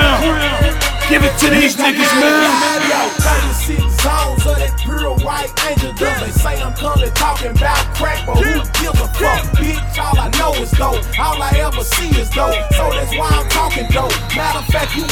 Give it to these niggas, man. Yo, 36 zones of that pure white angel dust. They say I'm coming talking about crack, but who gives a fuck? Bitch, all I know is dope. All I ever see is dope. So that's why I'm talking dope. Matter of fact, you